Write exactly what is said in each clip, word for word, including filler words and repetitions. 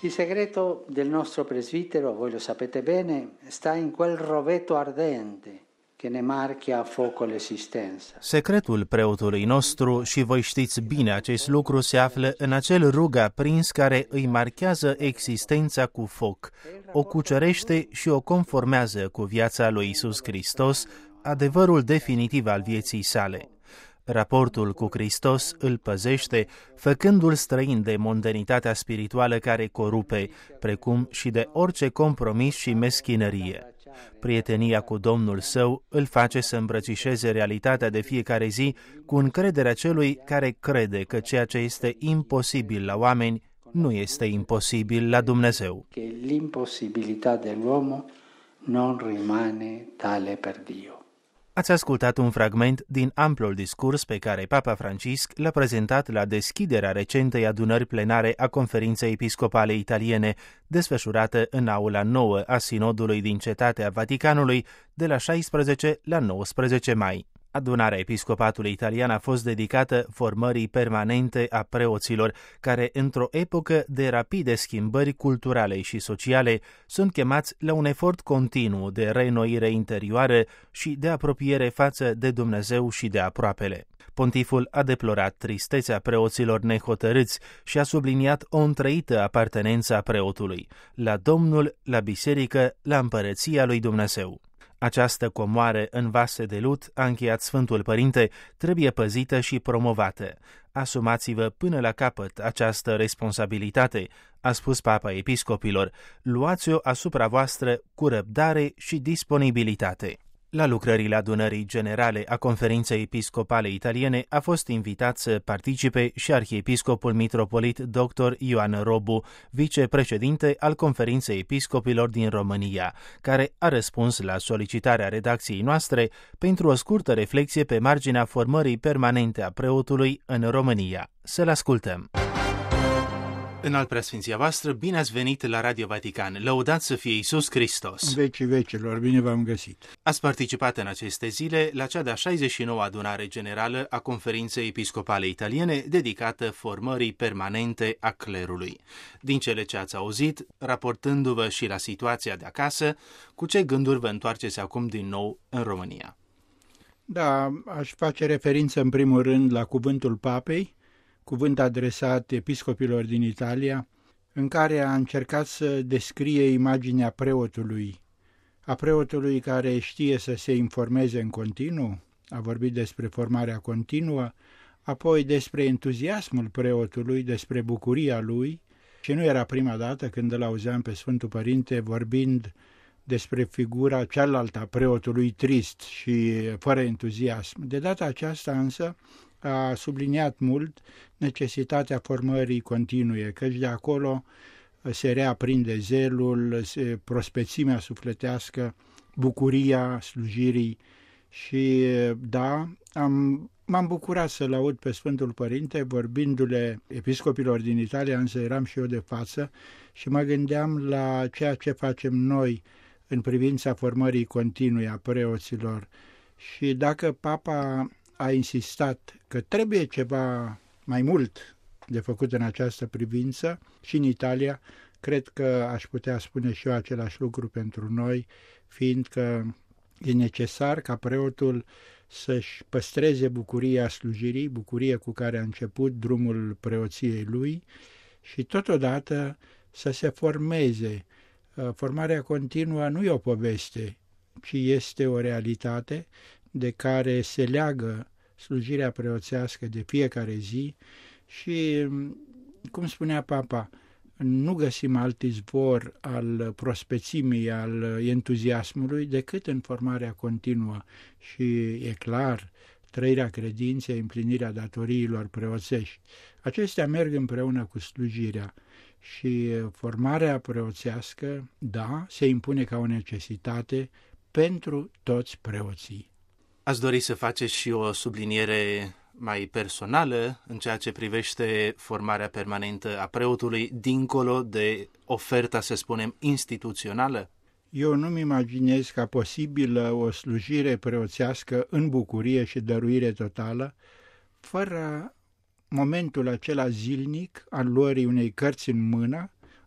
Il segreto del nostro presbitero, voi lo sapete bene, sta in quel rovetto ardente che ne marchia a fuoco l'esistenza. Secretul preotului nostru, și voi știți bine acest lucru, se află în acel rug aprins care îi marchează existența cu foc, o cucerește și o conformează cu viața lui Iisus Hristos, adevărul definitiv al vieții sale. Raportul cu Hristos îl păzește, făcându-l străin de mondanitatea spirituală care corupe, precum și de orice compromis și meschinărie. Prietenia cu Domnul său îl face să îmbrățișeze realitatea de fiecare zi cu încrederea celui care crede că ceea ce este imposibil la oameni nu este imposibil la Dumnezeu. Che l'impossibilità dell'uomo non rimane tale per Dio. Ați ascultat un fragment din amplul discurs pe care Papa Francisc l-a prezentat la deschiderea recentei adunări plenare a Conferinței Episcopale Italiene, desfășurată în aula nouă a Sinodului din Cetatea Vaticanului de la șaisprezece la nouăsprezece mai. Adunarea Episcopatului Italian a fost dedicată formării permanente a preoților, care, într-o epocă de rapide schimbări culturale și sociale, sunt chemați la un efort continuu de reînnoire interioară și de apropiere față de Dumnezeu și de aproapele. Pontiful a deplorat tristețea preoților nehotărâți și a subliniat o întrăită apartenență a preotului la Domnul, la biserică, la împărăția lui Dumnezeu. Această comoară în vase de lut, a încheiat Sfântul Părinte, trebuie păzită și promovată. Asumați-vă până la capăt această responsabilitate, a spus Papa Episcopilor, luați-o asupra voastră cu răbdare și disponibilitate. La lucrările adunării generale a Conferinței Episcopale Italiene a fost invitat să participe și arhiepiscopul mitropolit doctor Ioan Robu, vicepreședinte al Conferinței Episcopilor din România, care a răspuns la solicitarea redacției noastre pentru o scurtă reflexie pe marginea formării permanente a preotului în România. Să-l ascultăm! Înalt preasfinția voastră, bine ați venit la Radio Vatican. Lăudat să fie Iisus Hristos! Vecii vecilor, bine v-am găsit! Ați participat în aceste zile la cea de-a șaizeci și nouă adunare generală a Conferinței Episcopale Italiene, dedicată formării permanente a clerului. Din cele ce ați auzit, raportându-vă și la situația de acasă, cu ce gânduri vă întoarceți acum din nou în România? Da, aș face referință în primul rând la cuvântul Papei, cuvânt adresat episcopilor din Italia, în care a încercat să descrie imaginea preotului, a preotului care știe să se informeze în continuu, a vorbit despre formarea continuă, apoi despre entuziasmul preotului, despre bucuria lui, și nu era prima dată când îl auzeam pe Sfântul Părinte vorbind despre figura cealaltă a preotului trist și fără entuziasm. De data aceasta însă a subliniat mult necesitatea formării continue, căci de acolo se reaprinde zelul, se prospețimea sufletească, bucuria slujirii și da, am, m-am bucurat să-l aud pe Sfântul Părinte vorbindu-le episcopilor din Italia, însă eram și eu de față și mă gândeam la ceea ce facem noi în privința formării continue a preoților și dacă Papa a insistat că trebuie ceva mai mult de făcut în această privință și în Italia, cred că aș putea spune și eu același lucru pentru noi, fiindcă e necesar ca preotul să-și păstreze bucuria slujirii, bucurie cu care a început drumul preoției lui și totodată să se formeze. Formarea continuă nu e o poveste, ci este o realitate de care se leagă slujirea preoțească de fiecare zi și, cum spunea Papa, nu găsim alt izvor al prospețimii, al entuziasmului decât în formarea continuă și, e clar, trăirea credinței, împlinirea datoriilor preoțești. Acestea merg împreună cu slujirea și formarea preoțească, da, se impune ca o necesitate pentru toți preoții. Ați dori să faceți și o subliniere mai personală în ceea ce privește formarea permanentă a preotului, dincolo de oferta, să spunem, instituțională? Eu nu-mi imaginez ca posibilă o slujire preoțească în bucurie și dăruire totală, fără momentul acela zilnic al luării unei cărți în mână,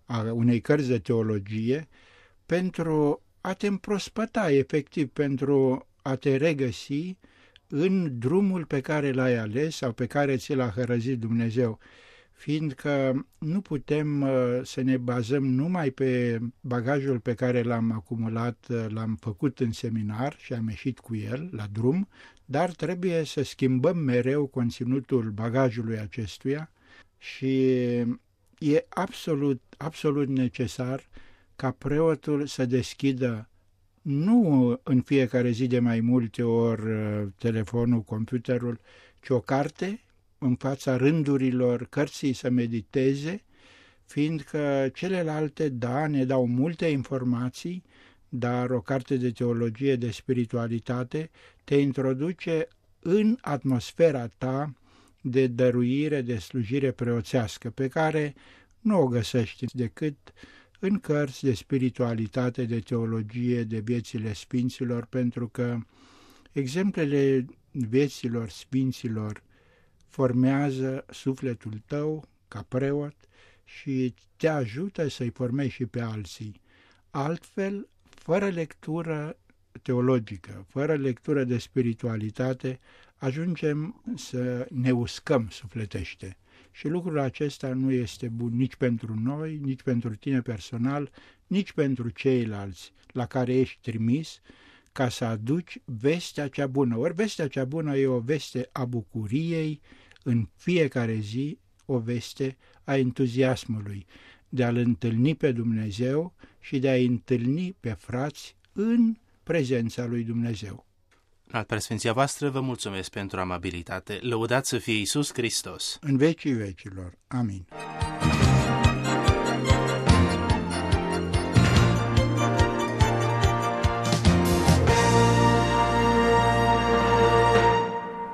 a unei cărți de teologie, pentru a te împrospăta, efectiv, pentru a te regăsi în drumul pe care l-ai ales sau pe care ți l-a hărăzit Dumnezeu, fiindcă nu putem uh, să ne bazăm numai pe bagajul pe care l-am acumulat, uh, l-am făcut în seminar și am ieșit cu el la drum, dar trebuie să schimbăm mereu conținutul bagajului acestuia și e absolut, absolut necesar ca preotul să deschidă nu în fiecare zi de mai multe ori telefonul, computerul, ci o carte în fața rândurilor cărții să mediteze, fiindcă celelalte, da, ne dau multe informații, dar o carte de teologie, de spiritualitate, te introduce în atmosfera ta de dăruire, de slujire preoțească, pe care nu o găsești decât în cărți de spiritualitate, de teologie, de viețile sfinților, pentru că exemplele vieților sfinților formează sufletul tău ca preot și te ajută să-i formezi și pe alții. Altfel, fără lectură teologică, fără lectură de spiritualitate, ajungem să ne uscăm sufletește. Și lucrul acesta nu este bun nici pentru noi, nici pentru tine personal, nici pentru ceilalți la care ești trimis, ca să aduci vestea cea bună. Ori vestea cea bună e o veste a bucuriei, în fiecare zi o veste a entuziasmului, de a-L întâlni pe Dumnezeu și de a-i întâlni pe frați în prezența lui Dumnezeu. Al preasfinția voastră vă mulțumesc pentru amabilitate. Lăudați să fie Iisus Hristos! În vecii vecilor. Amin.